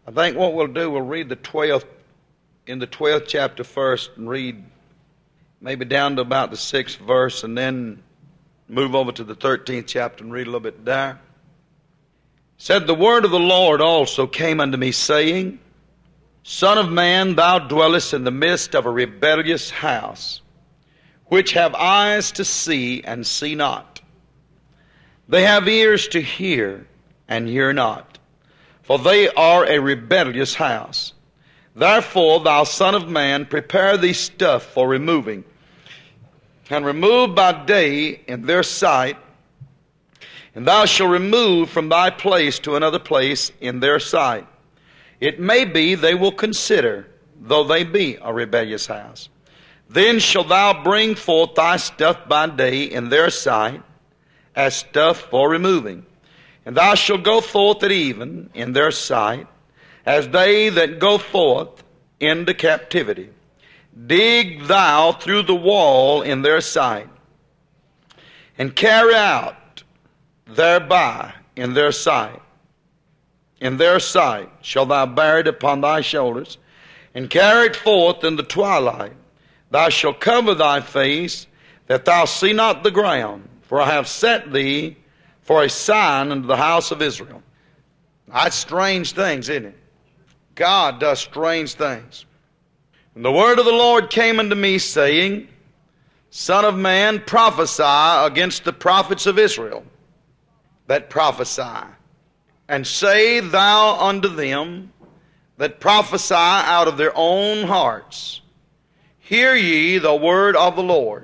I think what we'll do, we'll read the 12th chapter first and read maybe down to about the 6th verse and then move over to the 13th chapter and read a little bit there. It said, the word of the Lord also came unto me, saying, Son of man, thou dwellest in the midst of a rebellious house, which have eyes to see and see not. They have ears to hear and hear not, for they are a rebellious house. Therefore, thou son of man, prepare thee stuff for removing, and remove by day in their sight, and thou shalt remove from thy place to another place in their sight. It may be they will consider, though they be a rebellious house. Then shalt thou bring forth thy stuff by day in their sight, as stuff for removing. And thou shalt go forth at even in their sight, as they that go forth into captivity. Dig thou through the wall in their sight, and carry out thereby in their sight. In their sight shalt thou bear it upon thy shoulders, and carry it forth in the twilight. Thou shalt cover thy face, that thou see not the ground, for I have set thee for a sign unto the house of Israel. That's strange things, isn't it? God does strange things. And the word of the Lord came unto me, saying, Son of man, prophesy against the prophets of Israel that prophesy, and say thou unto them that prophesy out of their own hearts, Hear ye the word of the Lord.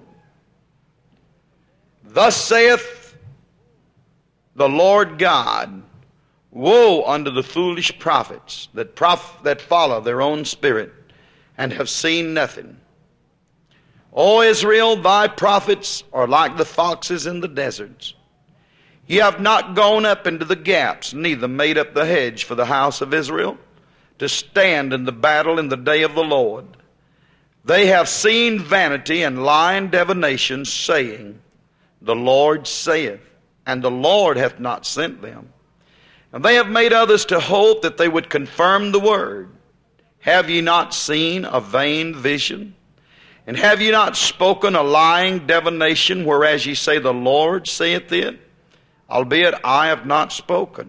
Thus saith the Lord God, Woe unto the foolish prophets that follow their own spirit, and have seen nothing. O Israel, thy prophets are like the foxes in the deserts. Ye have not gone up into the gaps, neither made up the hedge for the house of Israel, to stand in the battle in the day of the Lord. They have seen vanity and lying divination, saying, The Lord saith, and the Lord hath not sent them. And they have made others to hope that they would confirm the word. Have ye not seen a vain vision? And have ye not spoken a lying divination, whereas ye say, The Lord saith it, albeit I have not spoken?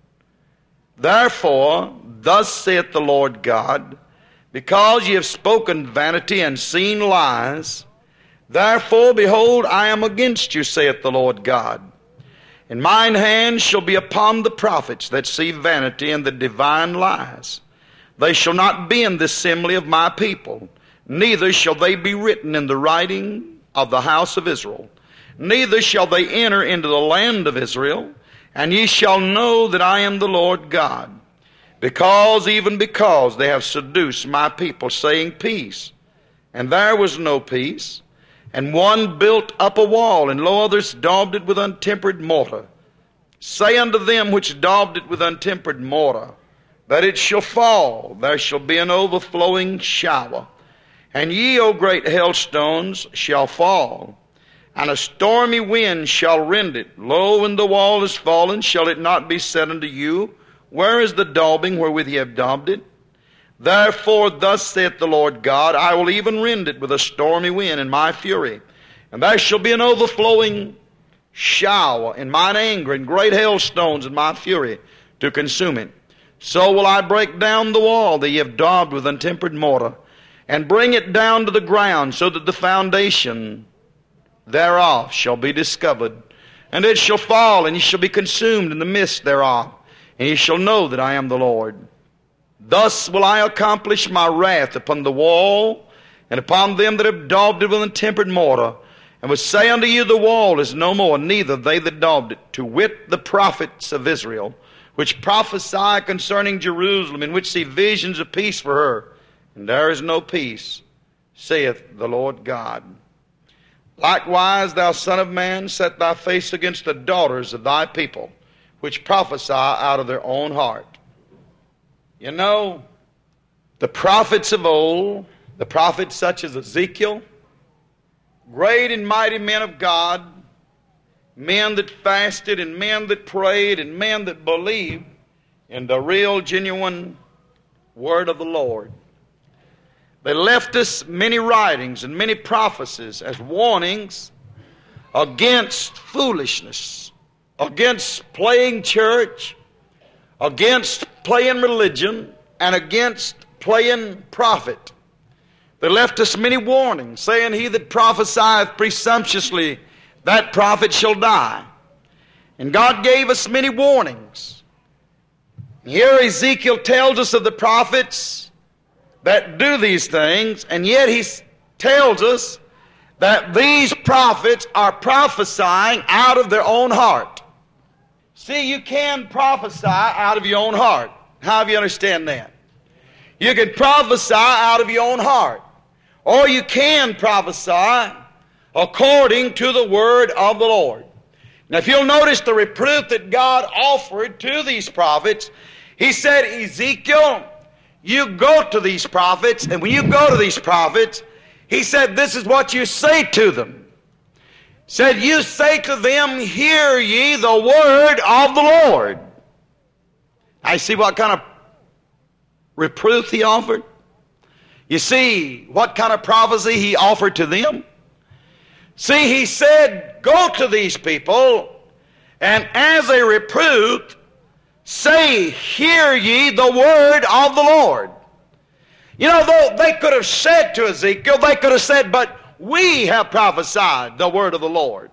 Therefore, thus saith the Lord God, because ye have spoken vanity and seen lies, therefore, behold, I am against you, saith the Lord God. And mine hand shall be upon the prophets that see vanity and the divine lies. They shall not be in the assembly of my people, neither shall they be written in the writing of the house of Israel. Neither shall they enter into the land of Israel, and ye shall know that I am the Lord God. Because they have seduced my people, saying peace, and there was no peace. And one built up a wall, and lo, others daubed it with untempered mortar. Say unto them which daubed it with untempered mortar, that it shall fall, there shall be an overflowing shower. And ye, O great hailstones, shall fall, and a stormy wind shall rend it. Lo, when the wall is fallen, shall it not be said unto you, Where is the daubing wherewith ye have daubed it? Therefore, thus saith the Lord God, I will even rend it with a stormy wind in my fury, and there shall be an overflowing shower in mine anger, and great hailstones in my fury to consume it. So will I break down the wall that ye have daubed with untempered mortar, and bring it down to the ground, so that the foundation thereof shall be discovered. And it shall fall, and ye shall be consumed in the midst thereof, and ye shall know that I am the Lord. Thus will I accomplish my wrath upon the wall, and upon them that have daubed it with untempered mortar, and will say unto you, The wall is no more, neither they that daubed it, to wit, the prophets of Israel, which prophesy concerning Jerusalem, in which see visions of peace for her. And there is no peace, saith the Lord God. Likewise, thou son of man, set thy face against the daughters of thy people, which prophesy out of their own heart. You know, the prophets of old, the prophets such as Ezekiel, great and mighty men of God, men that fasted and men that prayed and men that believed in the real, genuine word of the Lord. They left us many writings and many prophecies as warnings against foolishness, against playing church, against playing religion, and against playing prophet. They left us many warnings, saying, he that prophesieth presumptuously, that prophet shall die. And God gave us many warnings. Here Ezekiel tells us of the prophets that do these things, and yet he tells us that these prophets are prophesying out of their own heart. See, you can prophesy out of your own heart. How do you understand that? You can prophesy out of your own heart. Or you can prophesy according to the word of the Lord. Now, if you'll notice the reproof that God offered to these prophets, he said, Ezekiel, you go to these prophets, and when you go to these prophets, he said, this is what you say to them. He said, you say to them, hear ye the word of the Lord. I see what kind of reproof he offered. You see what kind of prophecy he offered to them. See, he said, go to these people, and as a reproof, say, hear ye the word of the Lord. You know, though they could have said to Ezekiel, they could have said, but we have prophesied the word of the Lord.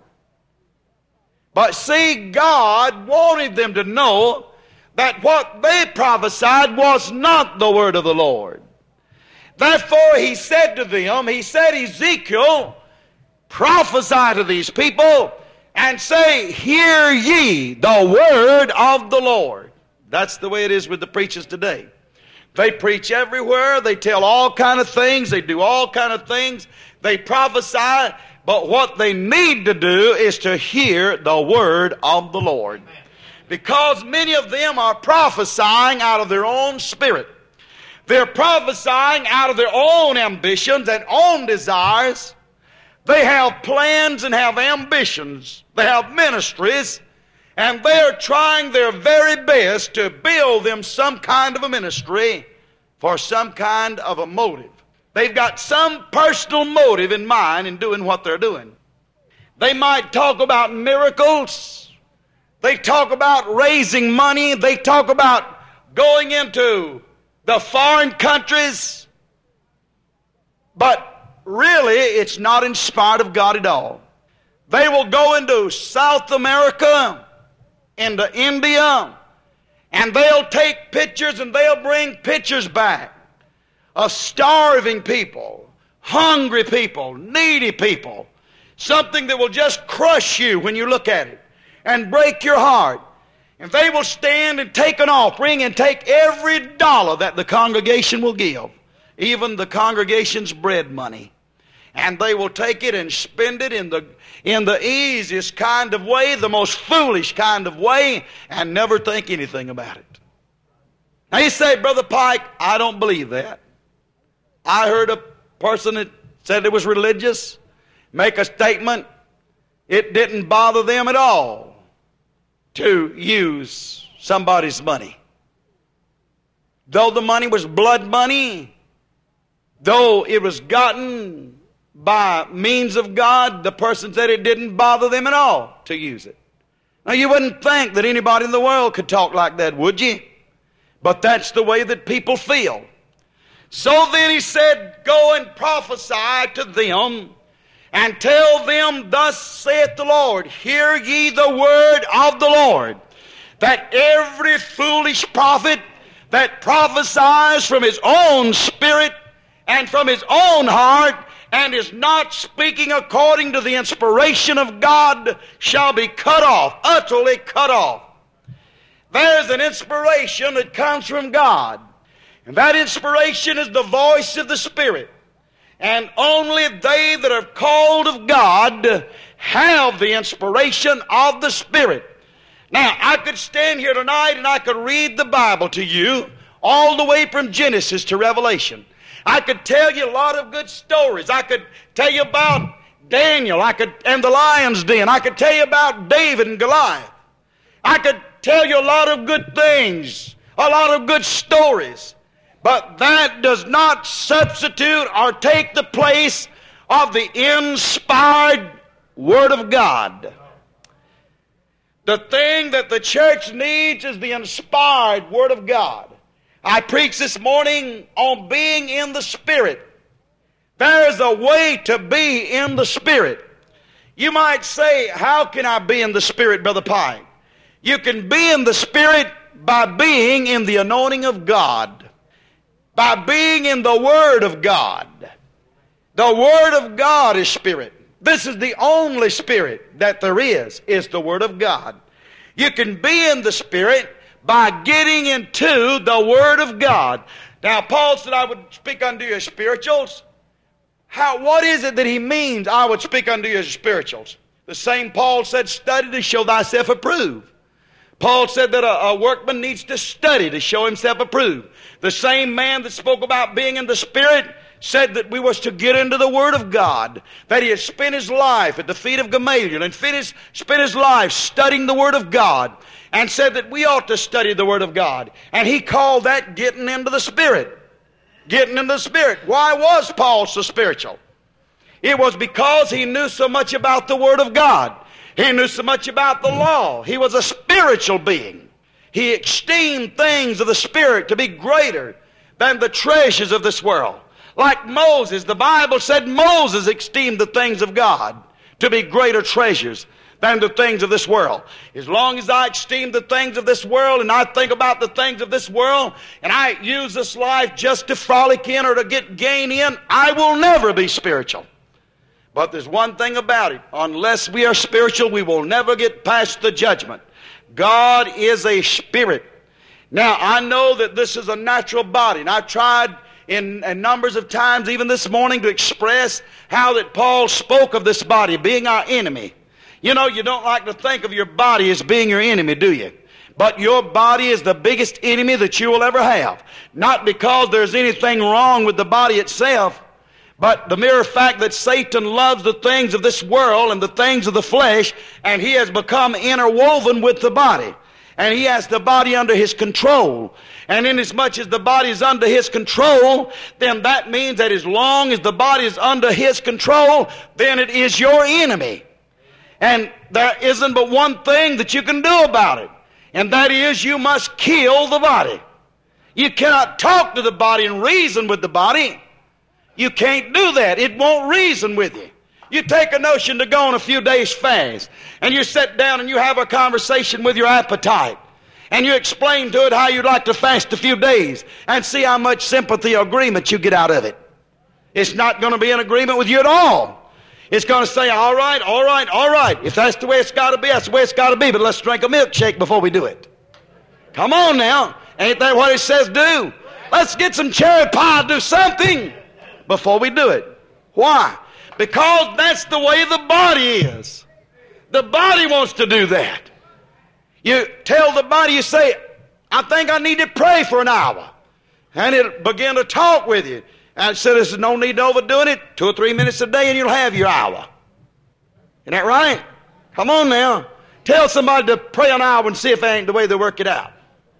But see, God wanted them to know that what they prophesied was not the word of the Lord. Therefore, he said to them, he said, Ezekiel, prophesy to these people and say, hear ye the word of the Lord. That's the way it is with the preachers today. They preach everywhere. They tell all kind of things. They do all kind of things. They prophesy. But what they need to do is to hear the word of the Lord. Because many of them are prophesying out of their own spirit. They're prophesying out of their own ambitions and own desires. They have plans and have ambitions. They have ministries. And they're trying their very best to build them some kind of a ministry for some kind of a motive. They've got some personal motive in mind in doing what they're doing. They might talk about miracles. They talk about raising money. They talk about going into the foreign countries. But really, it's not inspired of God at all. They will go into South America, into India, and they'll take pictures and they'll bring pictures back of starving people, hungry people, needy people, something that will just crush you when you look at it and break your heart. And they will stand and take an offering and take every dollar that the congregation will give, even the congregation's bread money. And they will take it and spend it in the easiest kind of way, the most foolish kind of way, and never think anything about it. Now you say, Brother Pike, I don't believe that. I heard a person that said it was religious make a statement. It didn't bother them at all to use somebody's money. Though the money was blood money, though it was gotten by means of God, the person said it didn't bother them at all to use it. Now you wouldn't think that anybody in the world could talk like that, would you? But that's the way that people feel. So then he said, go and prophesy to them and tell them, thus saith the Lord, hear ye the word of the Lord, that every foolish prophet that prophesies from his own spirit and from his own heart and is not speaking according to the inspiration of God shall be cut off, utterly cut off. There's an inspiration that comes from God. And that inspiration is the voice of the Spirit. And only they that are called of God have the inspiration of the Spirit. Now, I could stand here tonight and I could read the Bible to you all the way from Genesis to Revelation. I could tell you a lot of good stories. I could tell you about Daniel and the lion's den. I could tell you about David and Goliath. I could tell you a lot of good things, a lot of good stories. But that does not substitute or take the place of the inspired Word of God. The thing that the church needs is the inspired Word of God. I preached this morning on being in the Spirit. There is a way to be in the Spirit. You might say, how can I be in the Spirit, Brother Pike? You can be in the Spirit by being in the anointing of God, by being in the Word of God. The Word of God is Spirit. This is the only Spirit that there is the Word of God. You can be in the Spirit by getting into the Word of God. Now, Paul said, I would speak unto you as spirituals. What is it that he means, I would speak unto you as spirituals? The same Paul said, study to show thyself approved. Paul said that a workman needs to study to show himself approved. The same man that spoke about being in the Spirit said that we was to get into the Word of God, that he had spent his life at the feet of Gamaliel and spent his life studying the Word of God, and said that we ought to study the Word of God. And he called that getting into the Spirit. Getting into the Spirit. Why was Paul so spiritual? It was because he knew so much about the Word of God. He knew so much about the law. He was a spiritual being. He esteemed things of the Spirit to be greater than the treasures of this world. Like Moses, the Bible said Moses esteemed the things of God to be greater treasures than the things of this world. As long as I esteem the things of this world and I think about the things of this world and I use this life just to frolic in or to get gain in, I will never be spiritual. But there's one thing about it. Unless we are spiritual, we will never get past the judgment. God is a spirit. Now, I know that this is a natural body, and I've tried in numbers of times, even this morning, to express how that Paul spoke of this body being our enemy. You know, you don't like to think of your body as being your enemy, do you? But your body is the biggest enemy that you will ever have. Not because there's anything wrong with the body itself, but the mere fact that Satan loves the things of this world and the things of the flesh, and he has become interwoven with the body. And he has the body under his control. And inasmuch as the body is under his control, then that means that as long as the body is under his control, then it is your enemy. And there isn't but one thing that you can do about it, and that is you must kill the body. You cannot talk to the body and reason with the body. You can't do that. It won't reason with you. You take a notion to go on a few days fast, and you sit down and you have a conversation with your appetite, and you explain to it how you'd like to fast a few days, and see how much sympathy or agreement you get out of it. It's not going to be in agreement with you at all. It's going to say, all right, all right, all right. If that's the way it's got to be, that's the way it's got to be, but let's drink a milkshake before we do it. Come on now. Ain't that what it says do? Let's get some cherry pie, do something before we do it. Why? Because that's the way the body is. The body wants to do that. You tell the body, you say, I think I need to pray for an hour. And it'll begin to talk with you. And it said there's no need to overdoing it. 2 or 3 minutes a day and you'll have your hour. Isn't that right? Come on now. Tell somebody to pray an hour and see if that ain't the way they work it out.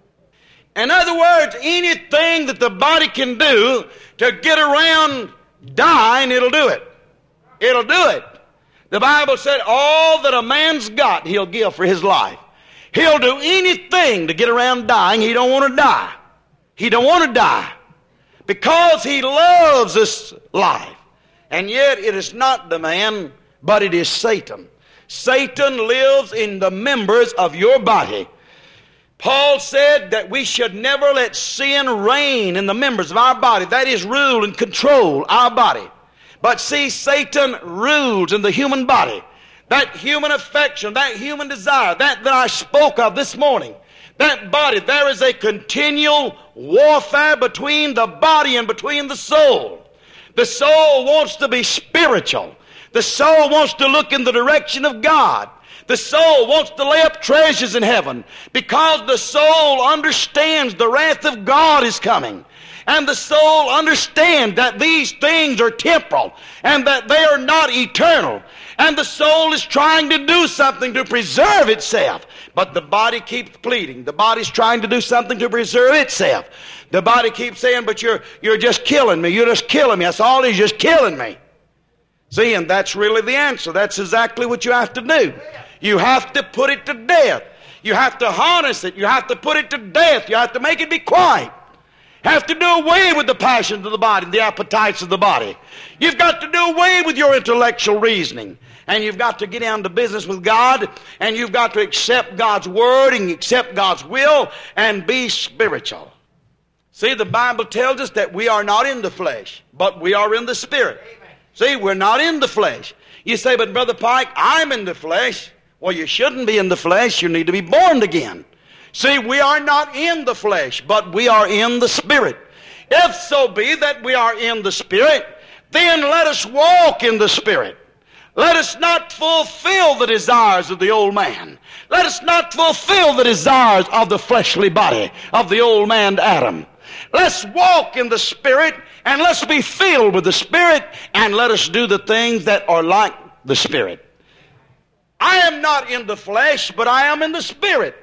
In other words, anything that the body can do to get around dying, it'll do it. It'll do it. The Bible said all that a man's got, he'll give for his life. He'll do anything to get around dying. He don't want to die. He don't want to die because he loves this life. And yet it is not the man, but it is Satan. Satan lives in the members of your body. Paul said that we should never let sin reign in the members of our body. That is, rule and control our body. But see, Satan rules in the human body. That human affection, that human desire, that I spoke of this morning, that body, there is a continual warfare between the body and between the soul. The soul wants to be spiritual. The soul wants to look in the direction of God. The soul wants to lay up treasures in heaven because the soul understands the wrath of God is coming. And the soul understands that these things are temporal and that they are not eternal. And the soul is trying to do something to preserve itself. But the body keeps pleading. The body's trying to do something to preserve itself. The body keeps saying, but you're just killing me. You're just killing me. That's all. He's just killing me. See, and that's really the answer. That's exactly what you have to do. You have to put it to death. You have to harness it. You have to put it to death. You have to make it be quiet. You have to do away with the passions of the body, the appetites of the body. You've got to do away with your intellectual reasoning. And you've got to get down to business with God, and you've got to accept God's Word and accept God's will and be spiritual. See, the Bible tells us that we are not in the flesh, but we are in the Spirit. Amen. See, we're not in the flesh. You say, but Brother Pike, I'm in the flesh. Well, you shouldn't be in the flesh. You need to be born again. See, we are not in the flesh, but we are in the Spirit. If so be that we are in the Spirit, then let us walk in the Spirit. Let us not fulfill the desires of the old man. Let us not fulfill the desires of the fleshly body of the old man Adam. Let's walk in the Spirit, and let's be filled with the Spirit, and let us do the things that are like the Spirit. I am not in the flesh, but I am in the Spirit.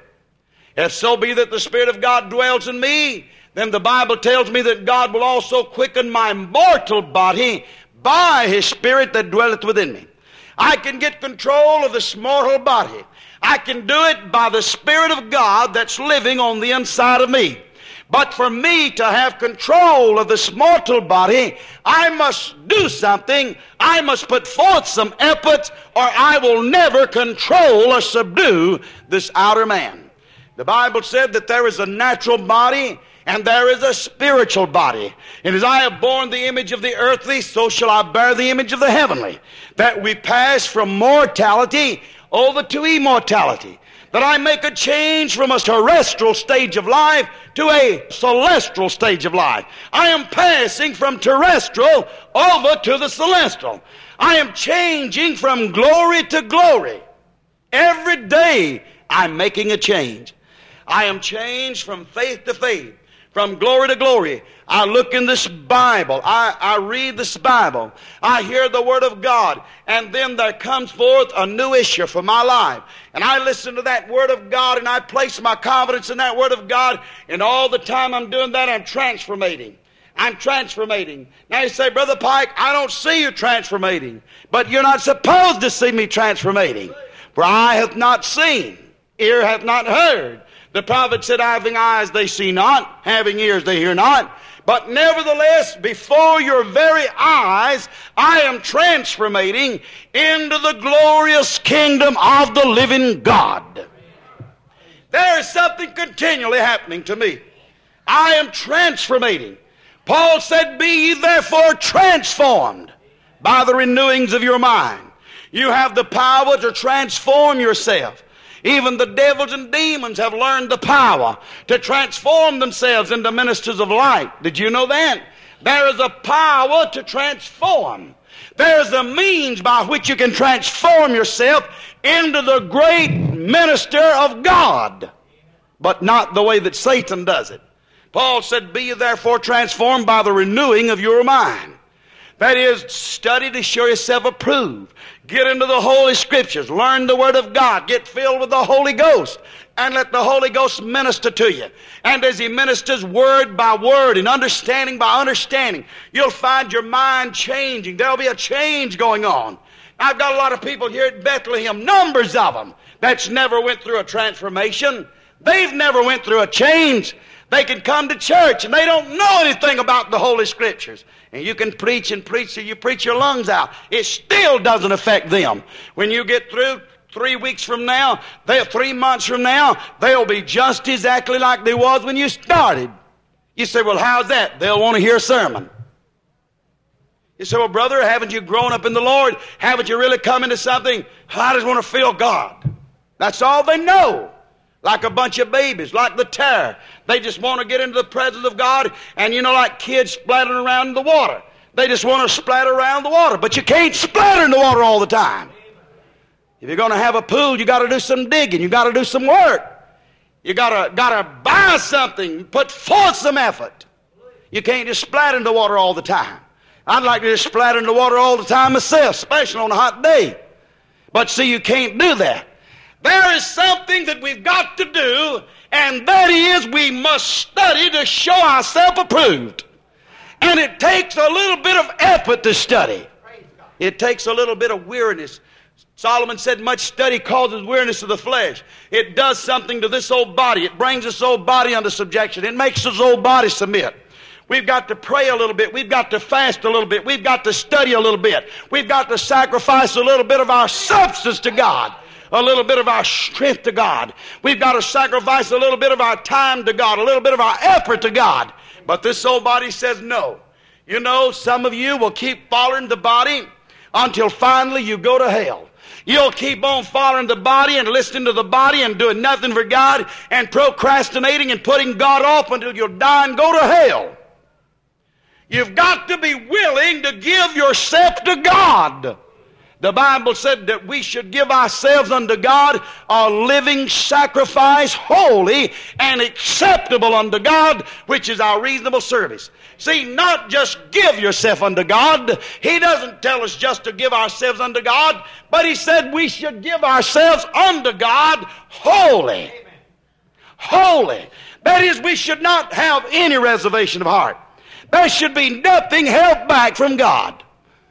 If so be that the Spirit of God dwells in me, then the Bible tells me that God will also quicken my mortal body by His Spirit that dwelleth within me. I can get control of this mortal body. I can do it by the Spirit of God that's living on the inside of me. But for me to have control of this mortal body, I must do something. I must put forth some effort, or I will never control or subdue this outer man. The Bible said that there is a natural body and there is a spiritual body. And as I have borne the image of the earthly, so shall I bear the image of the heavenly. That we pass from mortality over to immortality. That I make a change from a terrestrial stage of life to a celestial stage of life. I am passing from terrestrial over to the celestial. I am changing from glory to glory. Every day I'm making a change. I am changed from faith to faith, from glory to glory. I look in this Bible. I read this Bible. I hear the Word of God. And then there comes forth a new issue for my life. And I listen to that Word of God, and I place my confidence in that Word of God. And all the time I'm doing that, I'm transformating. I'm transformating. Now you say, Brother Pike, I don't see you transformating. But you're not supposed to see me transformating. For eye hath not seen, ear hath not heard. The prophet said, having eyes they see not, having ears they hear not. But nevertheless, before your very eyes, I am transformating into the glorious kingdom of the living God. There is something continually happening to me. I am transformating. Paul said, be ye therefore transformed by the renewings of your mind. You have the power to transform yourself. Even the devils and demons have learned the power to transform themselves into ministers of light. Did you know that? There is a power to transform. There is a means by which you can transform yourself into the great minister of God, but not the way that Satan does it. Paul said, be ye therefore transformed by the renewing of your mind. That is, study to show yourself approved. Get into the Holy Scriptures. Learn the Word of God. Get filled with the Holy Ghost. And let the Holy Ghost minister to you. And as He ministers word by word and understanding by understanding, you'll find your mind changing. There'll be a change going on. I've got a lot of people here at Bethlehem, numbers of them, that's never went through a transformation. They've never went through a change. They can come to church and they don't know anything about the Holy Scriptures. And you can preach and preach till you preach your lungs out. It still doesn't affect them. When you get through 3 weeks from now, 3 months from now, they'll be just exactly like they was when you started. You say, well, how's that? They'll want to hear a sermon. You say, well, brother, haven't you grown up in the Lord? Haven't you really come into something? I just want to feel God. That's all they know. Like a bunch of babies, like the terror. They just want to get into the presence of God, and you know, like kids splattering around in the water. They just want to splatter around the water, but you can't splatter in the water all the time. If you're going to have a pool, you got to do some digging. You got to do some work. You got to buy something, put forth some effort. You can't just splatter in the water all the time. I'd like to just splatter in the water all the time myself, especially on a hot day. But see, you can't do that. There is something that we've got to do, and that is we must study to show ourselves approved. And it takes a little bit of effort to study. It takes a little bit of weariness. Solomon said much study causes weariness of the flesh. It does something to this old body. It brings this old body under subjection. It makes this old body submit. We've got to pray a little bit. We've got to fast a little bit. We've got to study a little bit. We've got to sacrifice a little bit of our substance to God, a little bit of our strength to God. We've got to sacrifice a little bit of our time to God, a little bit of our effort to God. But this old body says no. You know, some of you will keep following the body until finally you go to hell. You'll keep on following the body and listening to the body and doing nothing for God and procrastinating and putting God off until you'll die and go to hell. You've got to be willing to give yourself to God. The Bible said that we should give ourselves unto God a living sacrifice, holy and acceptable unto God, which is our reasonable service. See, not just give yourself unto God. He doesn't tell us just to give ourselves unto God, but He said we should give ourselves unto God holy. Amen. Holy. That is, we should not have any reservation of heart. There should be nothing held back from God.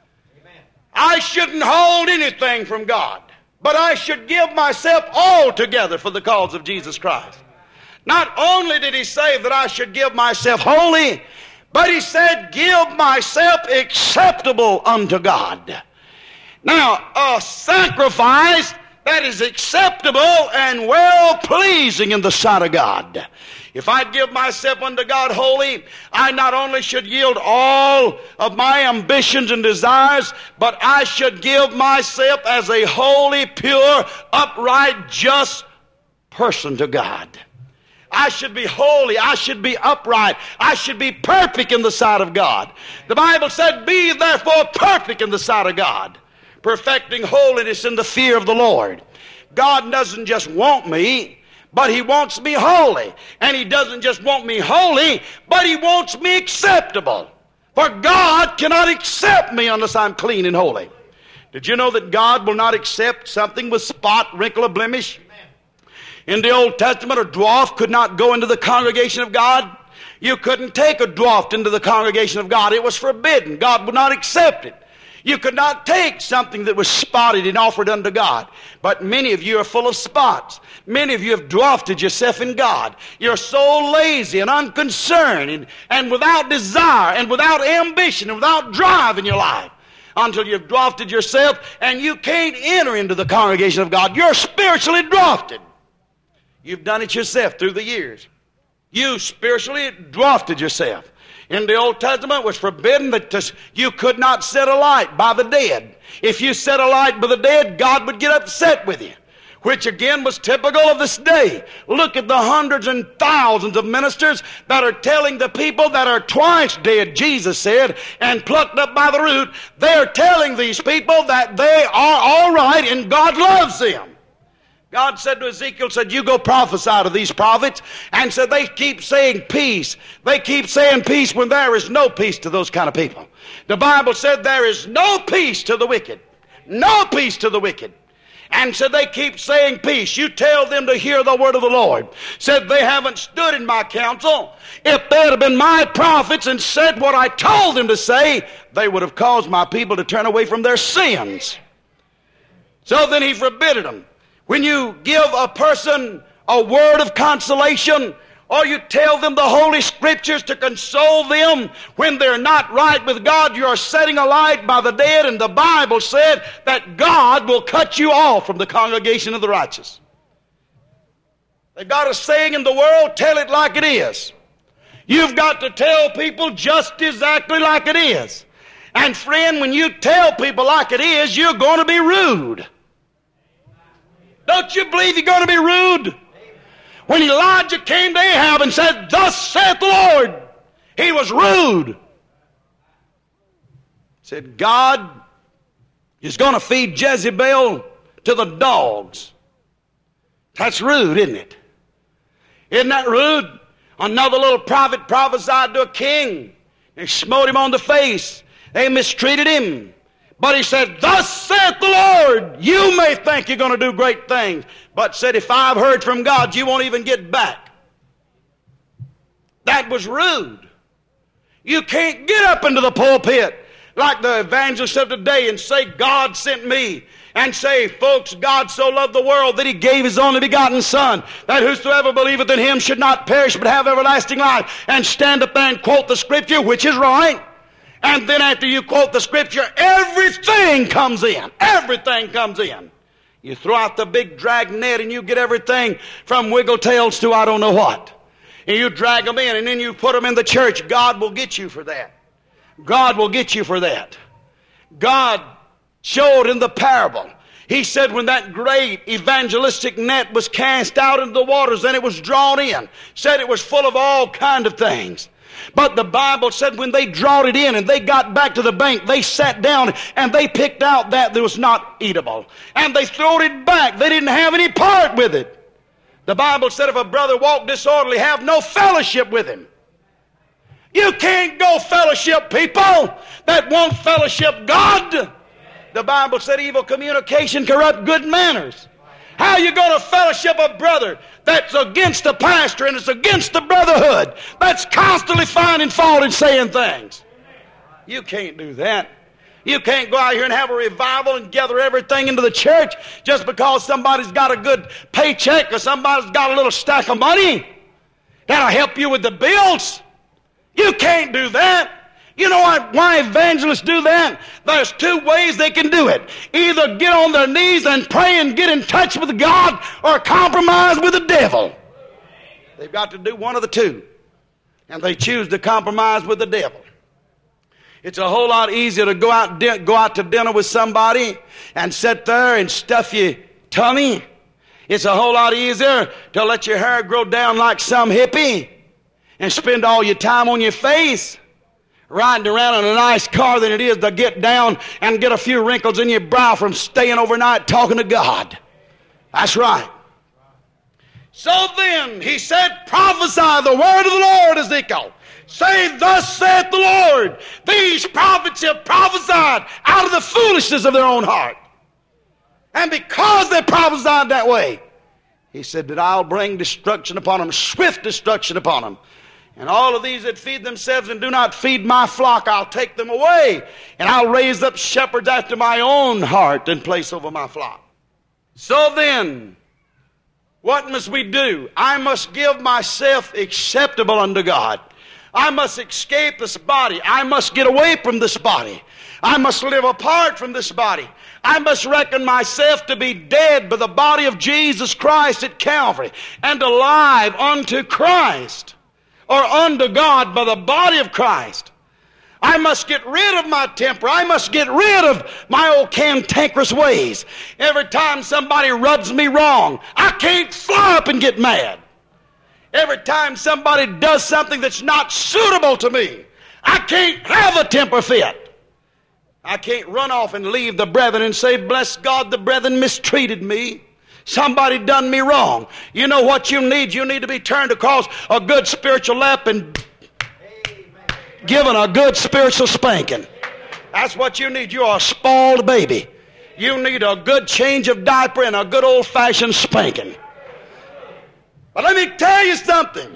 I shouldn't hold anything from God, but I should give myself altogether for the cause of Jesus Christ. Not only did He say that I should give myself wholly, but He said, give myself acceptable unto God. Now, a sacrifice that is acceptable and well-pleasing in the sight of God. If I give myself unto God wholly, I not only should yield all of my ambitions and desires, but I should give myself as a holy, pure, upright, just person to God. I should be holy. I should be upright. I should be perfect in the sight of God. The Bible said, be therefore perfect in the sight of God, perfecting holiness in the fear of the Lord. God doesn't just want me, but He wants me holy. And He doesn't just want me holy, but He wants me acceptable. For God cannot accept me unless I'm clean and holy. Did you know that God will not accept something with spot, wrinkle, or blemish? In the Old Testament, a dwarf could not go into the congregation of God. You couldn't take a dwarf into the congregation of God. It was forbidden. God would not accept it. You could not take something that was spotted and offered unto God. But many of you are full of spots. Many of you have dwarfed yourself in God. You're so lazy and unconcerned and without desire and without ambition and without drive in your life until you've dwarfed yourself and you can't enter into the congregation of God. You're spiritually dwarfed. You've done it yourself through the years. You spiritually dwarfed yourself. In the Old Testament, it was forbidden that you could not set a light by the dead. If you set a light by the dead, God would get upset with you, which again was typical of this day. Look at the hundreds and thousands of ministers that are telling the people that are twice dead, Jesus said, and plucked up by the root. They're telling these people that they are all right and God loves them. God said to Ezekiel, said, you go prophesy to these prophets, and said they keep saying peace. They keep saying peace when there is no peace to those kind of people. The Bible said there is no peace to the wicked. No peace to the wicked. And so they keep saying peace. You tell them to hear the word of the Lord. Said they haven't stood in my counsel. If they had been my prophets and said what I told them to say, they would have caused my people to turn away from their sins. So then He forbidden them. When you give a person a word of consolation, or you tell them the Holy Scriptures to console them when they're not right with God, you're setting a light by the dead, and the Bible said that God will cut you off from the congregation of the righteous. They got a saying in the world, tell it like it is. You've got to tell people just exactly like it is. And friend, when you tell people like it is, you're going to be rude. Don't you believe you're going to be rude? When Elijah came to Ahab and said, thus saith the Lord, he was rude. Said, God is going to feed Jezebel to the dogs. That's rude, isn't it? Isn't that rude? Another little prophet prophesied to a king. They smote him on the face. They mistreated him. But he said, thus saith the Lord, you may think you're going to do great things. But said, if I've heard from God, you won't even get back. That was rude. You can't get up into the pulpit like the evangelists of today and say, God sent me. And say, folks, God so loved the world that He gave His only begotten Son, that whosoever believeth in Him should not perish but have everlasting life. And stand up there and quote the Scripture, which is right. And then after you quote the Scripture, everything comes in. Everything comes in. You throw out the big drag net and you get everything from wiggle tails to I don't know what. And you drag them in and then you put them in the church. God will get you for that. God will get you for that. God showed in the parable. He said when that great evangelistic net was cast out into the waters, then it was drawn in. Said it was full of all kind of things. But the Bible said when they drawed it in and they got back to the bank, they sat down and they picked out that was not eatable. And they throwed it back. They didn't have any part with it. The Bible said if a brother walked disorderly, have no fellowship with him. You can't go fellowship people that won't fellowship God. The Bible said evil communication corrupt good manners. How are you going to fellowship a brother that's against the pastor and it's against the brotherhood, that's constantly finding fault and saying things? You can't do that. You can't go out here and have a revival and gather everything into the church just because somebody's got a good paycheck or somebody's got a little stack of money. That'll help you with the bills. You can't do that. You know why evangelists do that? There's two ways they can do it. Either get on their knees and pray and get in touch with God or compromise with the devil. They've got to do one of the two. And they choose to compromise with the devil. It's a whole lot easier to go out to dinner with somebody and sit there and stuff your tummy. It's a whole lot easier to let your hair grow down like some hippie and spend all your time on your face riding around in a nice car than it is to get down and get a few wrinkles in your brow from staying overnight talking to God. That's right. So then, he said, prophesy the word of the Lord, Ezekiel. Say, thus saith the Lord. These prophets have prophesied out of the foolishness of their own heart. And because they prophesied that way, he said that I'll bring destruction upon them, swift destruction upon them. And all of these that feed themselves and do not feed my flock, I'll take them away. And I'll raise up shepherds after my own heart and place over my flock. So then, what must we do? I must give myself acceptable unto God. I must escape this body. I must get away from this body. I must live apart from this body. I must reckon myself to be dead by the body of Jesus Christ at Calvary and alive unto Christ, or unto God by the body of Christ. I must get rid of my temper. I must get rid of my old cantankerous ways. Every time somebody rubs me wrong, I can't fly up and get mad. Every time somebody does something that's not suitable to me, I can't have a temper fit. I can't run off and leave the brethren and say, bless God, the brethren mistreated me. Somebody done me wrong. You know what you need? You need to be turned across a good spiritual lap and given a good spiritual spanking. That's what you need. You're a spoiled baby. You need a good change of diaper and a good old-fashioned spanking. But let me tell you something.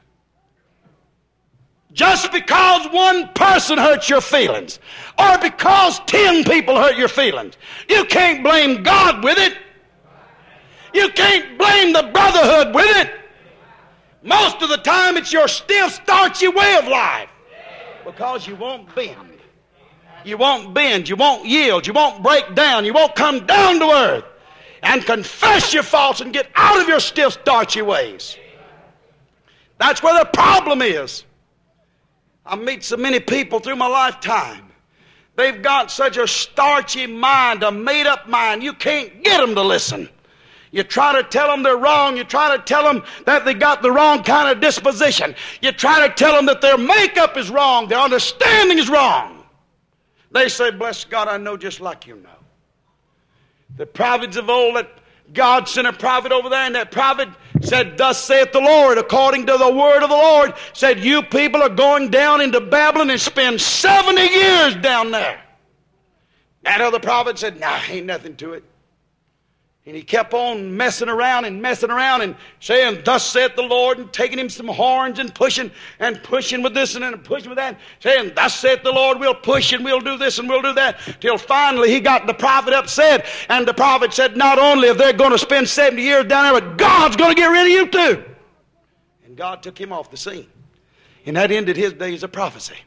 Just because one person hurts your feelings, or because 10 people hurt your feelings, you can't blame God with it. You can't blame the brotherhood with it. Most of the time it's your stiff, starchy way of life. Because you won't bend. You won't bend. You won't yield. You won't break down. You won't come down to earth and confess your faults and get out of your stiff, starchy ways. That's where the problem is. I meet so many people through my lifetime. They've got such a starchy mind, a made-up mind, you can't get them to listen. You try to tell them they're wrong. You try to tell them that they got the wrong kind of disposition. You try to tell them that their makeup is wrong. Their understanding is wrong. They say, bless God, I know just like you know. The prophets of old, that God sent a prophet over there, and that prophet Said, thus saith the Lord, according to the word of the Lord, said, you people are going down into Babylon and spend 70 years down there. That other prophet said, nah, ain't nothing to it. And he kept on messing around and saying, thus saith the Lord, and taking him some horns and pushing with this and then pushing with that, saying, thus saith the Lord, we'll push and we'll do this and we'll do that, till finally he got the prophet upset, and the prophet said, not only are they going to spend 70 years down there, but God's going to get rid of you too. And God took him off the scene. And that ended his days of prophecy.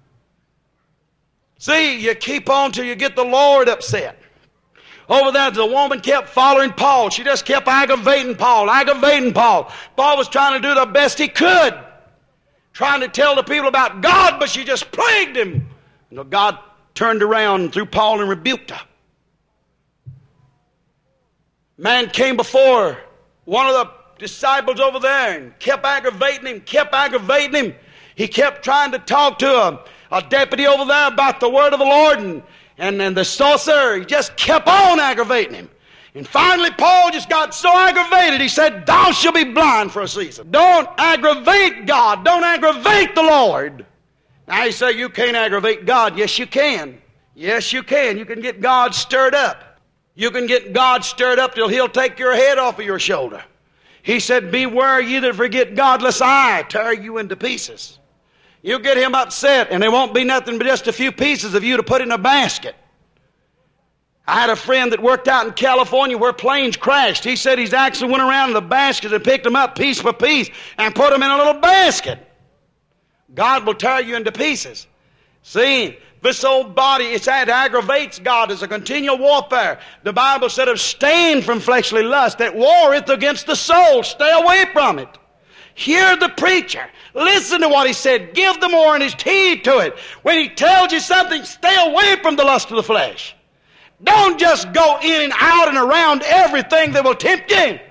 See, you keep on till you get the Lord upset. Over there, the woman kept following Paul. She just kept aggravating Paul. Paul was trying to do the best he could, trying to tell the people about God, but she just plagued him. And God turned around through Paul and rebuked her. Man came before one of the disciples over there and kept aggravating him. He kept trying to talk to a deputy over there about the word of the Lord, and the sorcerer, he just kept on aggravating him. And finally Paul just got so aggravated, he said, thou shalt be blind for a season. Don't aggravate God. Don't aggravate the Lord. Now you say, you can't aggravate God. Yes, you can. Yes, you can. You can get God stirred up. You can get God stirred up till he'll take your head off of your shoulder. He said, beware ye that forget God, lest I tear you into pieces. You get him upset, and there won't be nothing but just a few pieces of you to put in a basket. I had a friend that worked out in California where planes crashed. He said he's actually went around in the baskets and picked them up piece by piece and put them in a little basket. God will tear you into pieces. See, this old body, it aggravates God. It's a continual warfare. The Bible said, abstain from fleshly lust that warreth against the soul. Stay away from it. Hear the preacher. Listen to what he said. Give the more earnest heed to it. When he tells you something, stay away from the lust of the flesh. Don't just go in and out and around everything that will tempt you.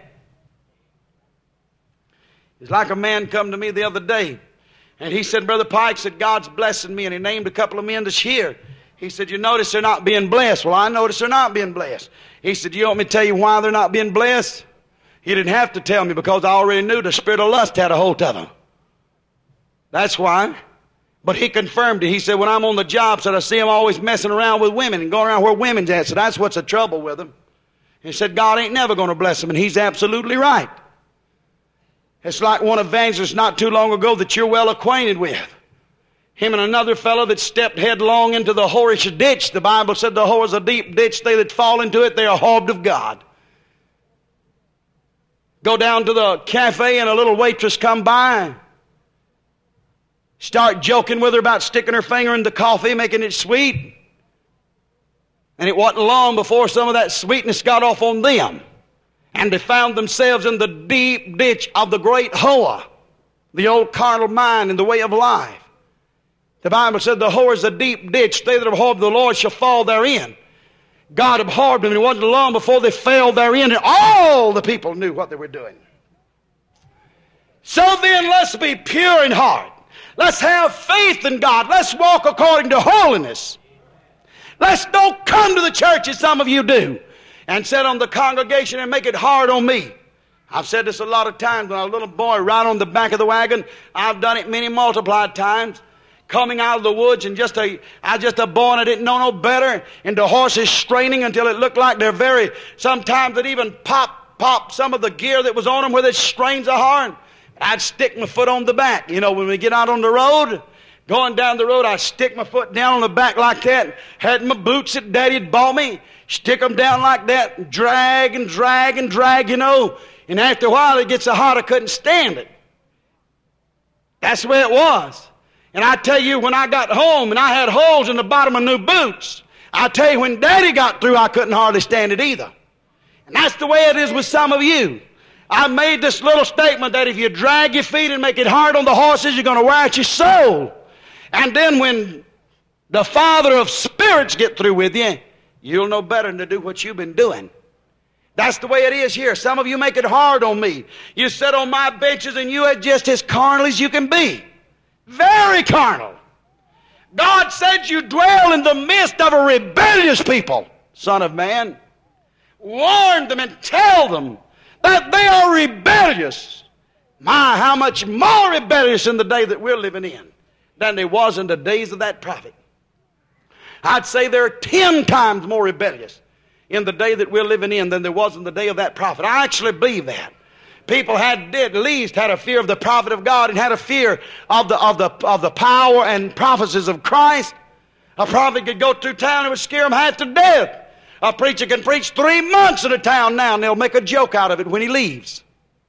It's like a man come to me the other day, and he said, Brother Pike, said, God's blessing me, and he named a couple of men that's here. He said, you notice they're not being blessed. Well, I notice they're not being blessed. He said, you want me to tell you why they're not being blessed? He didn't have to tell me, because I already knew the spirit of lust had a hold of them. That's why. But he confirmed it. He said, when I'm on the job, said, I see him always messing around with women and going around where women's at. So that's what's the trouble with him. He said, God ain't never going to bless him. And he's absolutely right. It's like one evangelist not too long ago that you're well acquainted with. Him and another fellow that stepped headlong into the whorish ditch. The Bible said the whore is a deep ditch. They that fall into it, they are harmed of God. Go down to the cafe and a little waitress come by. Start joking with her about sticking her finger in the coffee, making it sweet. And it wasn't long before some of that sweetness got off on them. And they found themselves in the deep ditch of the great whore, the old carnal mind and the way of life. The Bible said the whore is a deep ditch. They that abhor the Lord shall fall therein. God abhorred them, and it wasn't long before they fell therein, and all the people knew what they were doing. So then, let's be pure in heart. Let's have faith in God. Let's walk according to holiness. Let's don't come to the church as some of you do and sit on the congregation and make it hard on me. I've said this a lot of times when I was a little boy right on the back of the wagon. I've done it many multiplied times. Coming out of the woods and I was just a boy and I didn't know no better. And the horses straining until it looked like they're sometimes it even pop some of the gear that was on them where it strains the horn. I'd stick my foot on the back. You know, when we get out on the road, going down the road, I'd stick my foot down on the back like that. Had my boots that Daddy had bought me. Stick them down like that and drag, you know. And after a while, it gets so hot I couldn't stand it. That's the way it was. And I tell you, when I got home and I had holes in the bottom of new boots, I tell you, when Daddy got through, I couldn't hardly stand it either. And that's the way it is with some of you. I made this little statement that if you drag your feet and make it hard on the horses, you're going to wear out your soul. And then when the Father of spirits get through with you, you'll know better than to do what you've been doing. That's the way it is here. Some of you make it hard on me. You sit on my benches and you are just as carnal as you can be. Very carnal. God said you dwell in the midst of a rebellious people, Son of Man. Warn them and tell them. that they are rebellious. My, how much more rebellious in the day that we're living in than there was in the days of that prophet. I'd say they're 10 times more rebellious in the day that we're living in than there was in the day of that prophet. I actually believe that. People had at least had a fear of the prophet of God and had a fear of the power and prophecies of Christ. A prophet could go through town and it would scare them half to death. A preacher can preach 3 months in a town now and they'll make a joke out of it when he leaves.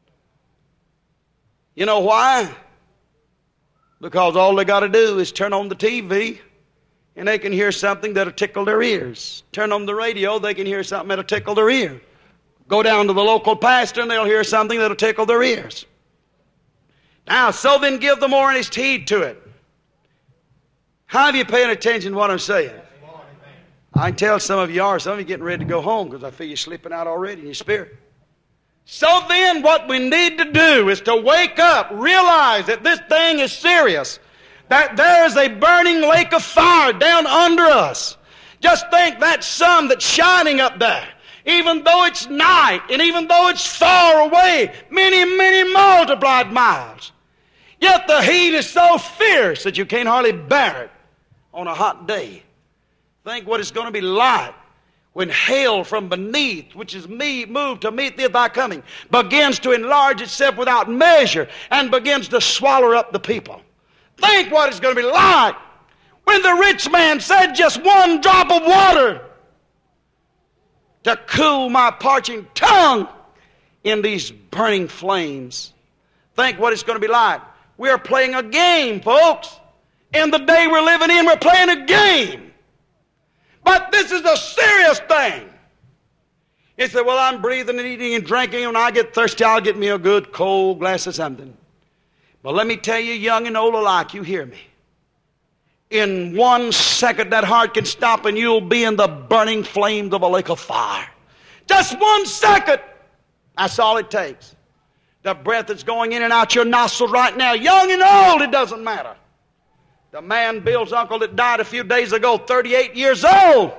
You know why? Because all they got to do is turn on the TV and they can hear something that'll tickle their ears. Turn on the radio, they can hear something that'll tickle their ear. Go down to the local pastor and they'll hear something that'll tickle their ears. Now, so then give the more earnest heed to it. How are you paying attention to what I'm saying? I can tell some of you are. Some of you getting ready to go home because I feel you slipping out already in your spirit. So then what we need to do is to wake up, realize that this thing is serious, that there is a burning lake of fire down under us. Just think that sun that's shining up there, even though it's night and even though it's far away, many, many multiplied miles, yet the heat is so fierce that you can't hardly bear it on a hot day. Think what it's going to be like when hell from beneath, which is moved to meet thee at thy coming, begins to enlarge itself without measure and begins to swallow up the people. Think what it's going to be like when the rich man said just one drop of water to cool my parching tongue in these burning flames. Think what it's going to be like. We're playing a game, folks. In the day we're living in, we're playing a game. But this is a serious thing. You say, well, I'm breathing and eating and drinking, and when I get thirsty, I'll get me a good cold glass of something. But let me tell you, young and old alike, you hear me. In 1 second, that heart can stop, and you'll be in the burning flames of a lake of fire. Just 1 second. That's all it takes. The breath that's going in and out your nostrils right now, young and old, it doesn't matter. The man, Bill's uncle, that died a few days ago, 38 years old.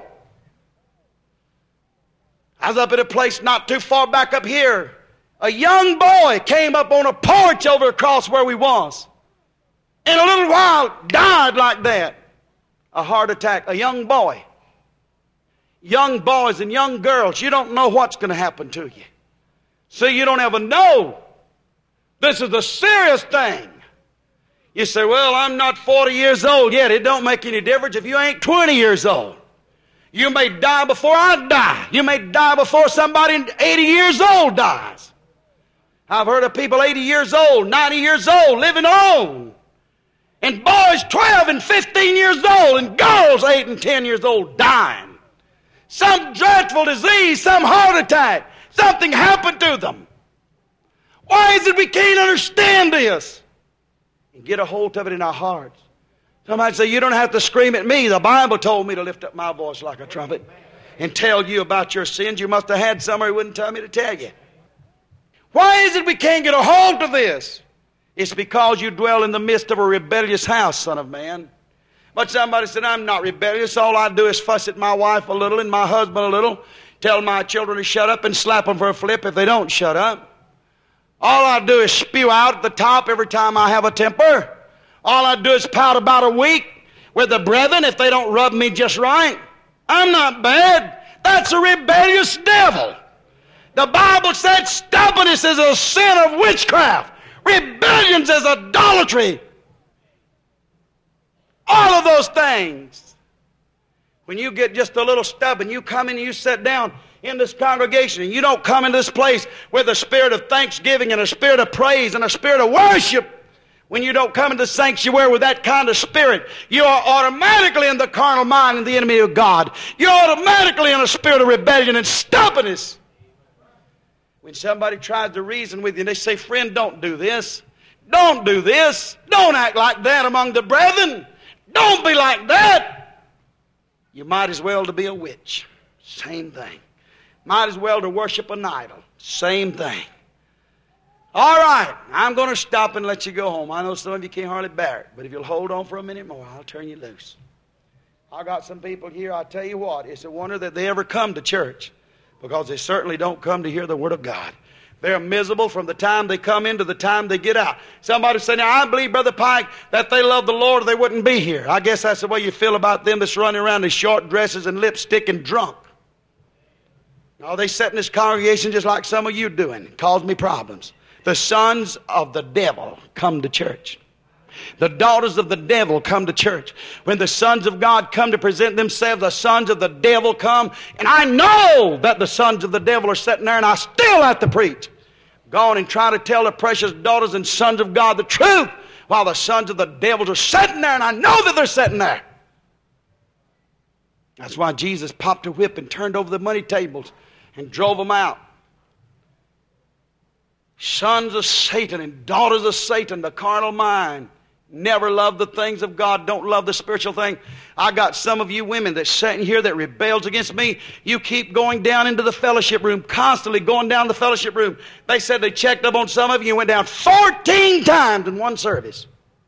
I was up at a place not too far back up here. A young boy came up on a porch over across where we was. In a little while, died like that. A heart attack. A young boy. Young boys and young girls, you don't know what's going to happen to you. So you don't ever know. This is a serious thing. You say, well, I'm not 40 years old yet. It don't make any difference if you ain't 20 years old. You may die before I die. You may die before somebody 80 years old dies. I've heard of people 80 years old, 90 years old, living on. And boys 12 and 15 years old, and girls 8 and 10 years old dying. Some dreadful disease, some heart attack, something happened to them. Why is it we can't understand this? And get a hold of it in our hearts. Somebody say, you don't have to scream at me. The Bible told me to lift up my voice like a trumpet and tell you about your sins. You must have had somebody who wouldn't tell me to tell you. Why is it we can't get a hold of this? It's because you dwell in the midst of a rebellious house, son of man. But somebody said, I'm not rebellious. All I do is fuss at my wife a little and my husband a little, tell my children to shut up and slap them for a flip if they don't shut up. All I do is spew out at the top every time I have a temper. All I do is pout about a week with the brethren if they don't rub me just right. I'm not bad. That's a rebellious devil. The Bible said stubbornness is a sin of witchcraft. Rebellion is idolatry. All of those things. When you get just a little stubborn, you come in and you sit down in this congregation, and you don't come into this place with a spirit of thanksgiving and a spirit of praise and a spirit of worship. When you don't come into the sanctuary with that kind of spirit, you are automatically in the carnal mind and the enemy of God. You're automatically in a spirit of rebellion and stubbornness. When somebody tries to reason with you and they say, friend, don't do this. Don't do this. Don't act like that among the brethren. Don't be like that. You might as well to be a witch. Same thing. Might as well to worship an idol. Same thing. All right, I'm going to stop and let you go home. I know some of you can't hardly bear it, but if you'll hold on for a minute more, I'll turn you loose. I got some people here, I'll tell you what, it's a wonder that they ever come to church, because they certainly don't come to hear the Word of God. They're miserable from the time they come in to the time they get out. Somebody say, now I believe, Brother Pike, that they love the Lord or they wouldn't be here. I guess that's the way you feel about them that's running around in short dresses and lipstick and drunk. No, they sit in this congregation just like some of you doing. It caused me problems. The sons of the devil come to church. The daughters of the devil come to church. When the sons of God come to present themselves, the sons of the devil come. And I know that the sons of the devil are sitting there, and I still have to preach. Go on and try to tell the precious daughters and sons of God the truth, while the sons of the devils are sitting there, and I know that they're sitting there. That's why Jesus popped a whip and turned over the money tables and drove them out. Sons of Satan and daughters of Satan, the carnal mind. Never love the things of God. Don't love the spiritual thing. I got some of you women that sitting here that rebels against me. You keep going down into the fellowship room, constantly going down the fellowship room. They said they checked up on some of you and went down 14 times in one service.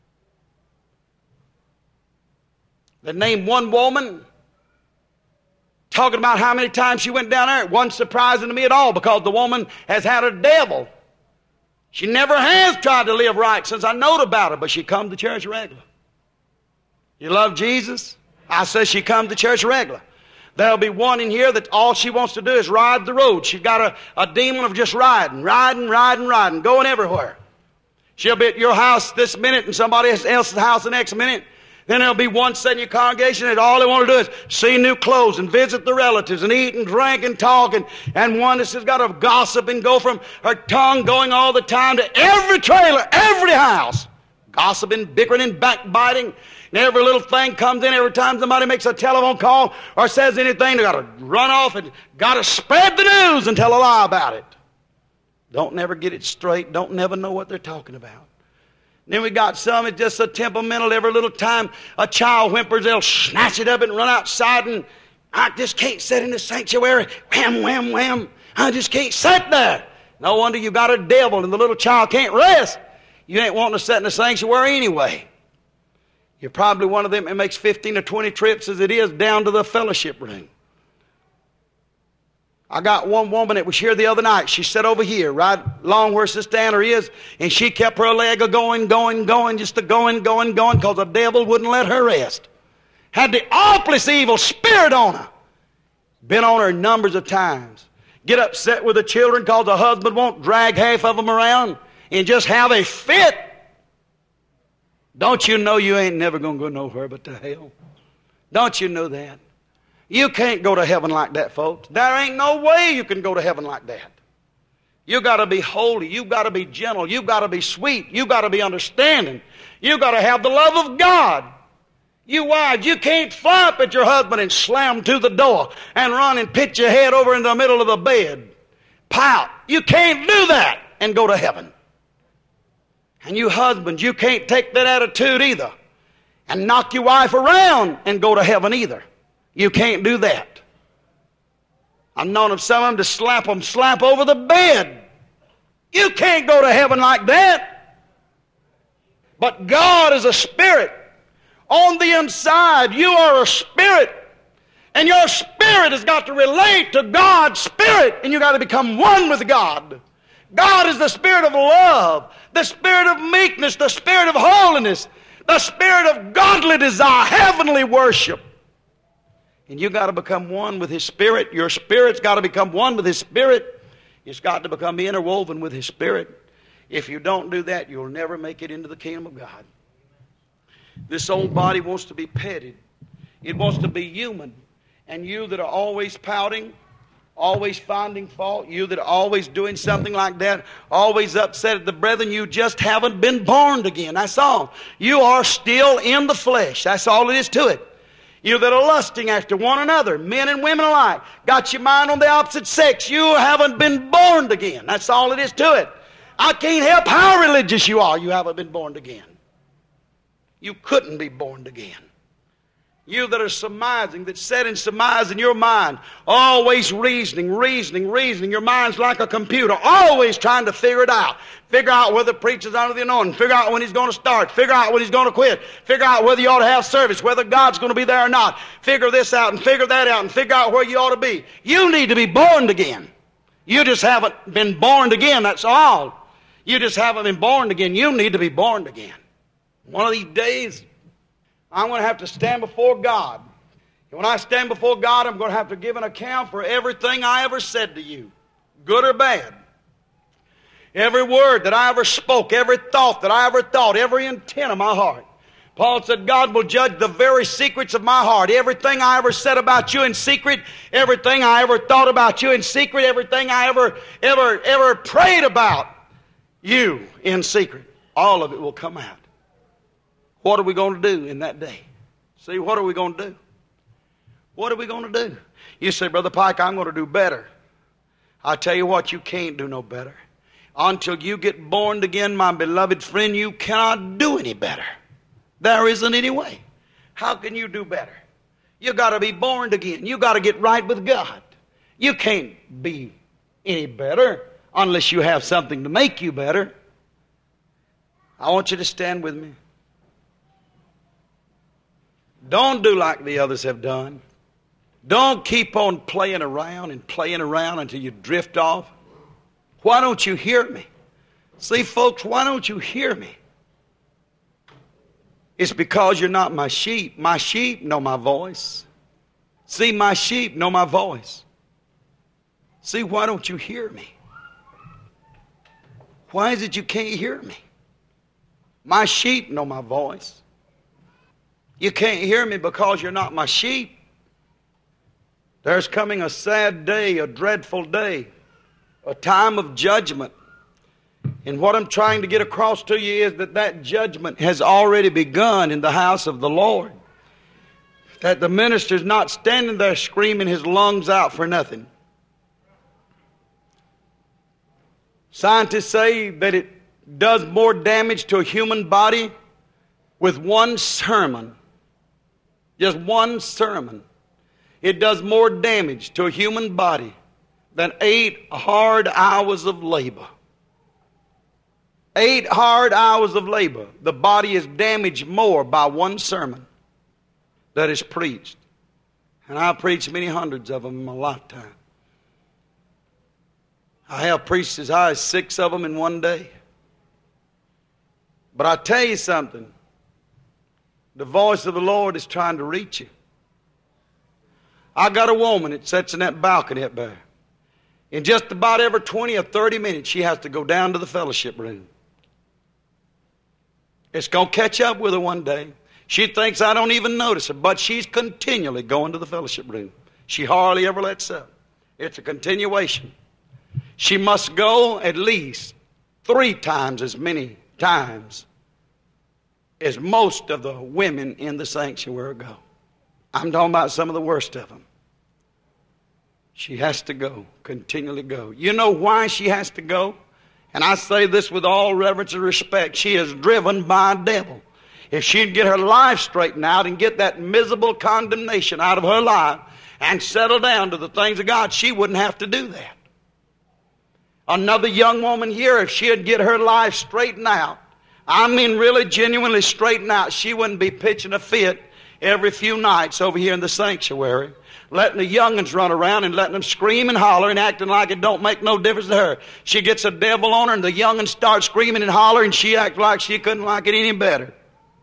They named one woman, talking about how many times she went down there. It wasn't surprising to me at all, because the woman has had a devil. She never has tried to live right since I knowed about her, but she comes to church regular. You love Jesus? I say she comes to church regular. There'll be one in here that all she wants to do is ride the road. She's got a demon of just riding, going everywhere. She'll be at your house this minute and somebody else's house the next minute. Then there'll be one sitting in your congregation that all they want to do is see new clothes and visit the relatives and eat and drink and talk. And one that's just got to gossip and go from her tongue going all the time to every trailer, every house. Gossiping, bickering, and backbiting. And every little thing comes in. Every time somebody makes a telephone call or says anything, they got to run off and got to spread the news and tell a lie about it. Don't never get it straight. Don't never know what they're talking about. Then we got some that's just so temperamental. Every little time a child whimpers, they'll snatch it up and run outside, and I just can't sit in the sanctuary. Wham, wham, wham. I just can't sit there. No wonder you got a devil and the little child can't rest. You ain't wanting to sit in the sanctuary anyway. You're probably one of them that makes 15 or 20 trips as it is down to the fellowship room. I got one woman that was here the other night. She sat over here, right along where Sister Anna is, and she kept her leg going, just a going, because the devil wouldn't let her rest. Had the awfulest evil spirit on her. Been on her numbers of times. Get upset with the children because the husband won't drag half of them around and just have a fit. Don't you know you ain't never going to go nowhere but to hell? Don't you know that? You can't go to heaven like that, folks. There ain't no way you can go to heaven like that. You got to be holy. You got to be gentle. You got to be sweet. You got to be understanding. You got to have the love of God. You wives, you can't fly up at your husband and slam to the door and run and pitch your head over in the middle of the bed. Pout. You can't do that and go to heaven. And you husbands, you can't take that attitude either and knock your wife around and go to heaven either. You can't do that. I've known of some of them to slap over the bed. You can't go to heaven like that. But God is a spirit. On the inside, you are a spirit. And your spirit has got to relate to God's spirit. And you've got to become one with God. God is the spirit of love, the spirit of meekness, the spirit of holiness, the spirit of godly desire, heavenly worship. And you've got to become one with His Spirit. Your spirit's got to become one with His Spirit. It's got to become interwoven with His Spirit. If you don't do that, you'll never make it into the kingdom of God. This old body wants to be petted. It wants to be human. And you that are always pouting, always finding fault, you that are always doing something like that, always upset at the brethren, you just haven't been born again. That's all. You are still in the flesh. That's all it is to it. You that are lusting after one another, men and women alike, got your mind on the opposite sex. You haven't been born again. That's all it is to it. I can't help how religious you are. You haven't been born again. You couldn't be born again. You that are surmising, that sit and surmise in your mind, always reasoning. Your mind's like a computer, always trying to figure it out. Figure out whether the preacher's under the anointing. Figure out when he's going to start. Figure out when he's going to quit. Figure out whether you ought to have service, whether God's going to be there or not. Figure this out and figure that out and figure out where you ought to be. You need to be born again. You just haven't been born again, that's all. You just haven't been born again. You need to be born again. One of these days, I'm going to have to stand before God. And when I stand before God, I'm going to have to give an account for everything I ever said to you, good or bad. Every word that I ever spoke, every thought that I ever thought, every intent of my heart. Paul said, God will judge the very secrets of my heart. Everything I ever said about you in secret, everything I ever thought about you in secret, everything I ever prayed about you in secret, all of it will come out. What are we going to do in that day? See, what are we going to do? What are we going to do? You say, Brother Pike, I'm going to do better. I tell you what, you can't do no better. Until you get born again, my beloved friend, you cannot do any better. There isn't any way. How can you do better? You got to be born again. You got to get right with God. You can't be any better unless you have something to make you better. I want you to stand with me. Don't do like the others have done. Don't keep on playing around until you drift off. Why don't you hear me? See, folks, why don't you hear me? It's because you're not my sheep. My sheep know my voice. See, my sheep know my voice. See, why don't you hear me? Why is it you can't hear me? My sheep know my voice. You can't hear me because you're not my sheep. There's coming a sad day, a dreadful day, a time of judgment. And what I'm trying to get across to you is that judgment has already begun in the house of the Lord. That the minister's not standing there screaming his lungs out for nothing. Scientists say that it does more damage to a human body with one sermon. Just one sermon. It does more damage to a human body than 8 hard hours of labor. 8 hard hours of labor. The body is damaged more by one sermon that is preached. And I've preached many hundreds of them in my lifetime. I have preached as high as 6 of them in one day. But I tell you something. The voice of the Lord is trying to reach you. I got a woman that sits in that balcony up there. In just about every 20 or 30 minutes, she has to go down to the fellowship room. It's going to catch up with her one day. She thinks I don't even notice her, but she's continually going to the fellowship room. She hardly ever lets up. It's a continuation. She must go at least 3 times as many times as most of the women in the sanctuary go. I'm talking about some of the worst of them. She has to go, continually go. You know why she has to go? And I say this with all reverence and respect. She is driven by a devil. If she'd get her life straightened out and get that miserable condemnation out of her life and settle down to the things of God, she wouldn't have to do that. Another young woman here, if she'd get her life straightened out, I mean really genuinely straightened out, she wouldn't be pitching a fit every few nights over here in the sanctuary, letting the young'uns run around and letting them scream and holler and acting like it don't make no difference to her. She gets a devil on her and the young'uns start screaming and hollering and she acts like she couldn't like it any better.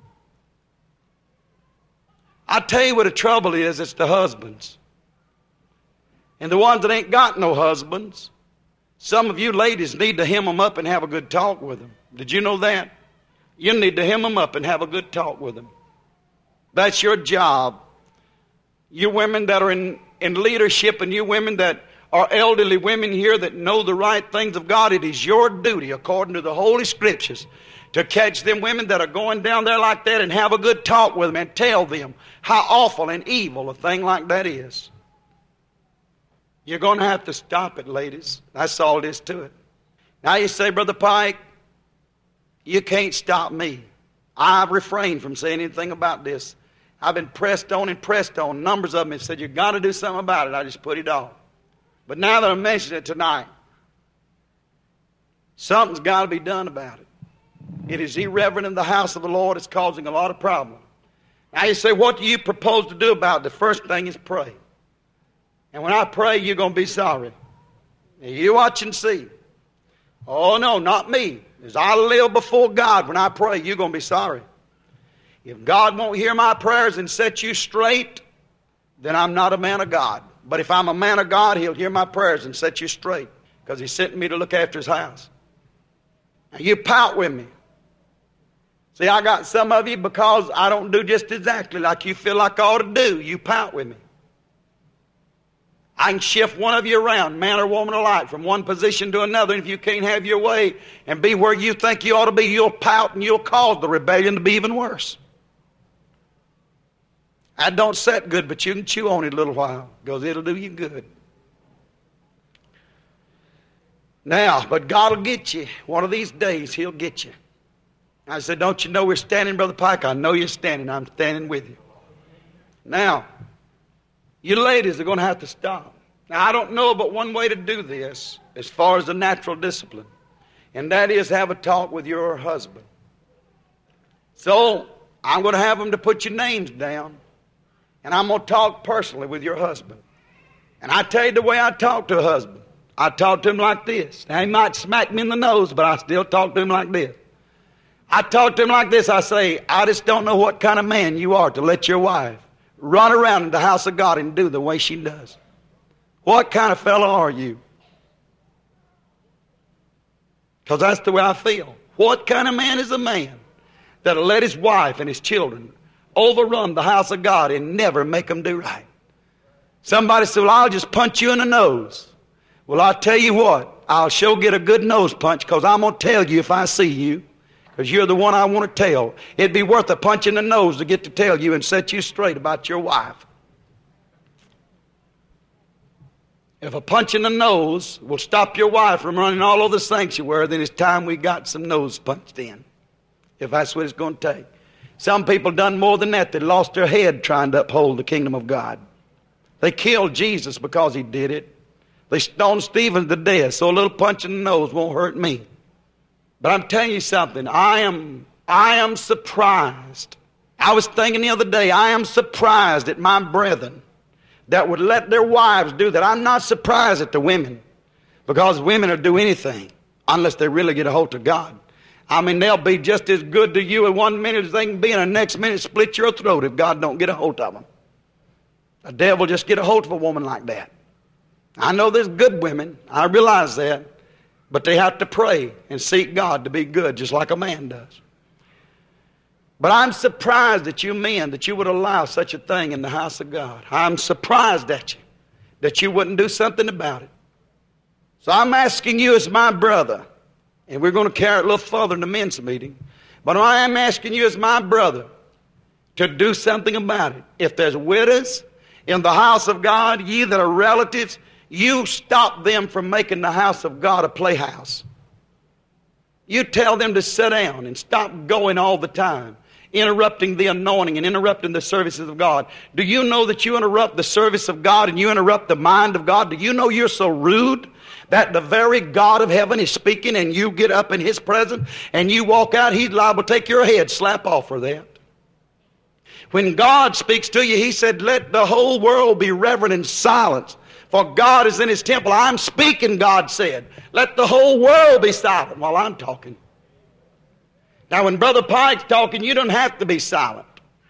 I tell you what the trouble is, it's the husbands. And the ones that ain't got no husbands. Some of you ladies need to hem them up and have a good talk with them. Did you know that? You need to hem them up and have a good talk with them. That's your job. You women that are in leadership and you women that are elderly women here that know the right things of God, it is your duty, according to the Holy Scriptures, to catch them women that are going down there like that and have a good talk with them and tell them how awful and evil a thing like that is. You're going to have to stop it, ladies. That's all there is to it. Now you say, Brother Pike, you can't stop me. I've refrained from saying anything about this. I've been pressed on and pressed on. Numbers of them have said, you've got to do something about it. I just put it off. But now that I mentioned it tonight, something's got to be done about it. It is irreverent in the house of the Lord. It's causing a lot of problems. Now you say, what do you propose to do about it? The first thing is pray. And when I pray, you're going to be sorry. You watch and see. Oh, no, not me. As I live before God when I pray, you're going to be sorry. If God won't hear my prayers and set you straight, then I'm not a man of God. But if I'm a man of God, He'll hear my prayers and set you straight, because He sent me to look after His house. Now, you pout with me. See, I got some of you because I don't do just exactly like you feel like I ought to do. You pout with me. I can shift one of you around, man or woman alike, from one position to another. And if you can't have your way and be where you think you ought to be, you'll pout and you'll cause the rebellion to be even worse. That don't set good, but you can chew on it a little while, because it'll do you good. Now, but God will get you. One of these days, He'll get you. I said, don't you know we're standing, Brother Pike? I know you're standing. I'm standing with you. Now, you ladies are going to have to stop. Now, I don't know but one way to do this as far as the natural discipline, and that is have a talk with your husband. So, I'm going to have them to put your names down, and I'm going to talk personally with your husband. And I tell you the way I talk to a husband. I talk to him like this. Now, he might smack me in the nose, but I still talk to him like this. I talk to him like this. I say, I just don't know what kind of man you are to let your wife run around in the house of God and do the way she does. What kind of fellow are you? Because that's the way I feel. What kind of man is a man that'll let his wife and his children overrun the house of God and never make them do right? Somebody said, well, I'll just punch you in the nose. Well, I'll tell you what, I'll sure get a good nose punch, because I'm going to tell you if I see you, because you're the one I want to tell. It'd be worth a punch in the nose to get to tell you and set you straight about your wife. If a punch in the nose will stop your wife from running all over the sanctuary, then it's time we got some nose punched in, if that's what it's going to take. Some people done more than that. They lost their head trying to uphold the kingdom of God. They killed Jesus because He did it. They stoned Stephen to death, so a little punch in the nose won't hurt me. But I'm telling you something, I am surprised. I was thinking the other day, I am surprised at my brethren that would let their wives do that. I'm not surprised at the women, because women will do anything unless they really get a hold of God. I mean, they'll be just as good to you in 1 minute as they can be in the next minute split your throat if God don't get a hold of them. The devil just get a hold of a woman like that. I know there's good women, I realize that, but they have to pray and seek God to be good, just like a man does. But I'm surprised at you men that you would allow such a thing in the house of God. I'm surprised at you that you wouldn't do something about it. So I'm asking you as my brother, and we're going to carry it a little further in the men's meeting, but I am asking you as my brother to do something about it. If there's widows in the house of God, ye that are relatives, you stop them from making the house of God a playhouse. You tell them to sit down and stop going all the time, interrupting the anointing and interrupting the services of God. Do you know that you interrupt the service of God and you interrupt the mind of God? Do you know you're so rude that the very God of heaven is speaking and you get up in His presence and you walk out, He's liable to take your head slap off for that? When God speaks to you, He said, let the whole world be reverent and silent, for God is in His temple. I'm speaking, God said. Let the whole world be silent while I'm talking. Now, when Brother Pike's talking, you don't have to be silent.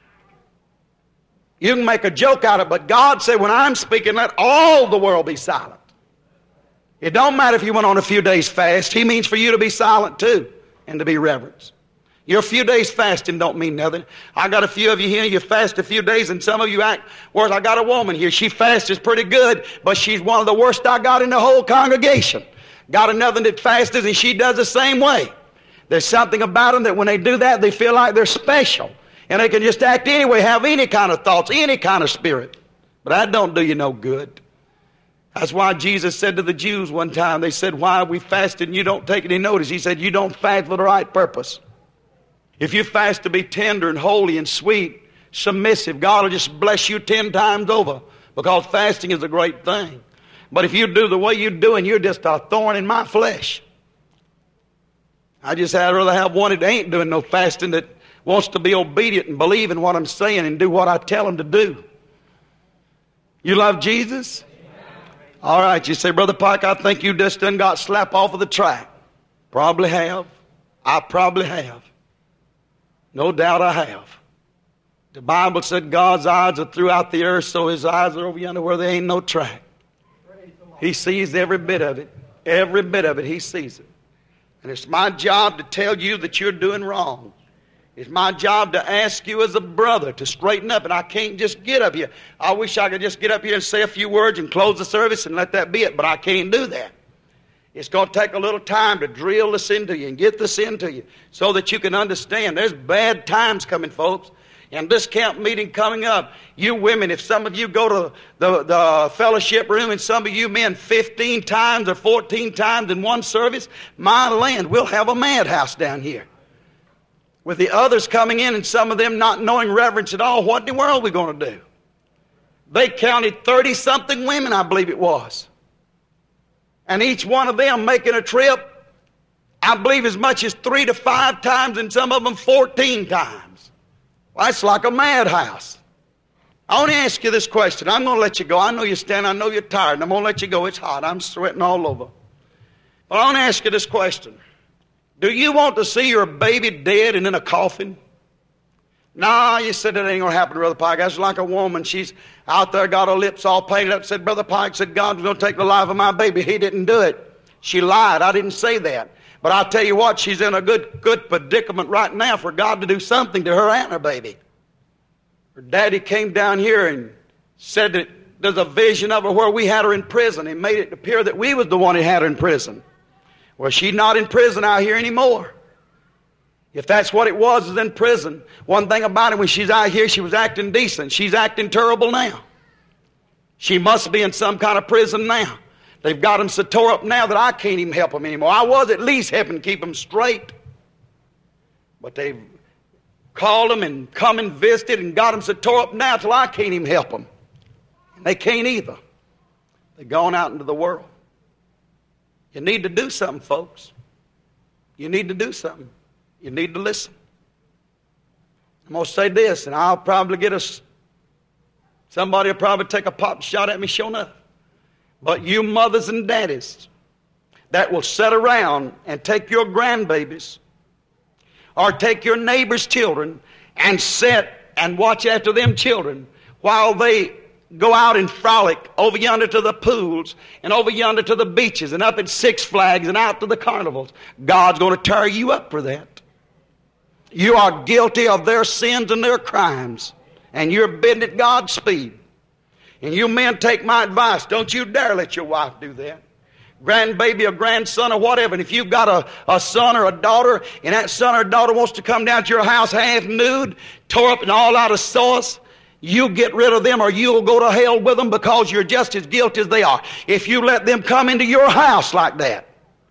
You can make a joke out of it, but God said, when I'm speaking, let all the world be silent. It don't matter if you went on a few days fast. He means for you to be silent too and to be reverenced. Your few days fasting don't mean nothing. I got a few of you here, you fast a few days, and some of you act, whereas I got a woman here, she fasts pretty good, but she's one of the worst I got in the whole congregation. Got another that fasts, and she does the same way. There's something about them that when they do that, they feel like they're special. And they can just act anyway, have any kind of thoughts, any kind of spirit. But that don't do you no good. That's why Jesus said to the Jews one time, they said, why are we fasting and you don't take any notice? He said, you don't fast for the right purpose. If you fast to be tender and holy and sweet, submissive, God will just bless you 10 times over, because fasting is a great thing. But if you do the way you're doing, you're just a thorn in my flesh. I'd rather have one that ain't doing no fasting, that wants to be obedient and believe in what I'm saying and do what I tell him to do. You love Jesus? All right, you say, Brother Pike, I think you just done got slapped off of the track. Probably have. I probably have. No doubt I have. The Bible said God's eyes are throughout the earth, so his eyes are over yonder where there ain't no track. He sees every bit of it. Every bit of it, he sees it. And it's my job to tell you that you're doing wrong. It's my job to ask you as a brother to straighten up, and I can't just get up here. I wish I could just get up here and say a few words and close the service and let that be it, but I can't do that. It's going to take a little time to drill this into you and get this into you so that you can understand. There's bad times coming, folks. And this camp meeting coming up, you women, if some of you go to the fellowship room and some of you men 15 times or 14 times in one service, my land, we'll have a madhouse down here. With the others coming in and some of them not knowing reverence at all, what in the world are we going to do? They counted 30-something women, I believe it was. And each one of them making a trip, I believe as much as 3 to 5 times and some of them 14 times. Well, that's like a madhouse. I want to ask you this question. I'm going to let you go. I know you're standing. I know you're tired. And I'm going to let you go. It's hot. I'm sweating all over. But I want to ask you this question. Do you want to see your baby dead and in a coffin? No, you said that ain't going to happen, Brother Pike. That's like a woman. She's out there, got her lips all painted up, said, Brother Pike said God's going to take the life of my baby. He didn't do it. She lied. I didn't say that. But I'll tell you what, she's in a good predicament right now for God to do something to her and her baby. Her daddy came down here and said that there's a vision of her where we had her in prison. He made it appear that we was the one who had her in prison. Well, she's not in prison out here anymore. If that's what it was, is in prison. One thing about it, when she's out here, she was acting decent. She's acting terrible now. She must be in some kind of prison now. They've got them so tore up now that I can't even help them anymore. I was at least helping keep them straight. But they've called them and come and visited and got them so tore up now till I can't even help them. And they can't either. They've gone out into the world. You need to do something, folks. You need to do something. You need to listen. I'm going to say this, and I'll probably get somebody will probably take a pop shot at me, sure enough. But you mothers and daddies that will sit around and take your grandbabies or take your neighbor's children and sit and watch after them children while they go out and frolic over yonder to the pools and over yonder to the beaches and up at Six Flags and out to the carnivals. God's going to tear you up for that. You are guilty of their sins and their crimes, and you're bidding at God's speed. And you men, take my advice. Don't you dare let your wife do that. Grandbaby or grandson or whatever. And if you've got a son or a daughter, and that son or daughter wants to come down to your house half nude, tore up and all out of sauce, you get rid of them or you'll go to hell with them, because you're just as guilty as they are. If you let them come into your house like that,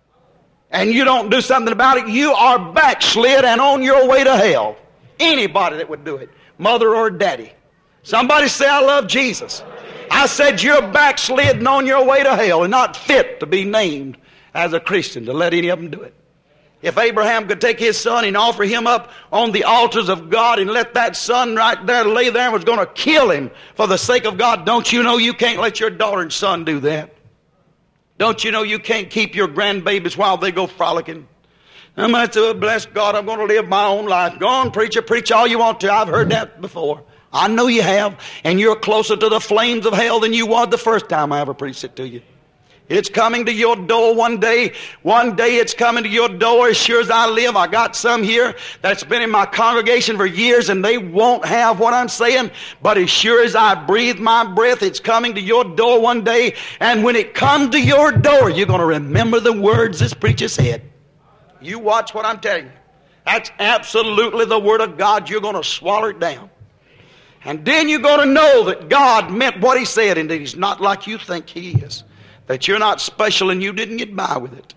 and you don't do something about it, you are backslid and on your way to hell. Anybody that would do it, mother or daddy. Somebody say, I love Jesus. I said you're backslidden on your way to hell and not fit to be named as a Christian to let any of them do it. If Abraham could take his son and offer him up on the altars of God and let that son right there lay there and was going to kill him for the sake of God, don't you know you can't let your daughter and son do that? Don't you know you can't keep your grandbabies while they go frolicking? I'm going to bless God, I'm going to live my own life. Go on, preacher, preach all you want to. I've heard that before. I know you have, and you're closer to the flames of hell than you was the first time I ever preached it to you. It's coming to your door one day. One day it's coming to your door. As sure as I live, I got some here that's been in my congregation for years, and they won't have what I'm saying. But as sure as I breathe my breath, it's coming to your door one day. And when it comes to your door, you're going to remember the words this preacher said. You watch what I'm telling you. That's absolutely the Word of God. You're going to swallow it down. And then you're going to know that God meant what He said, and that He's not like you think He is. That you're not special and you didn't get by with it.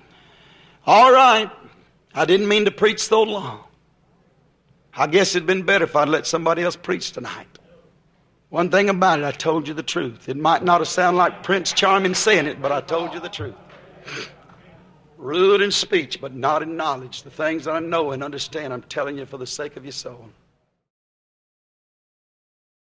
All right. I didn't mean to preach so long. I guess it'd been better if I'd let somebody else preach tonight. One thing about it, I told you the truth. It might not have sounded like Prince Charming saying it, but I told you the truth. Rude in speech, but not in knowledge. The things that I know and understand, I'm telling you for the sake of your soul.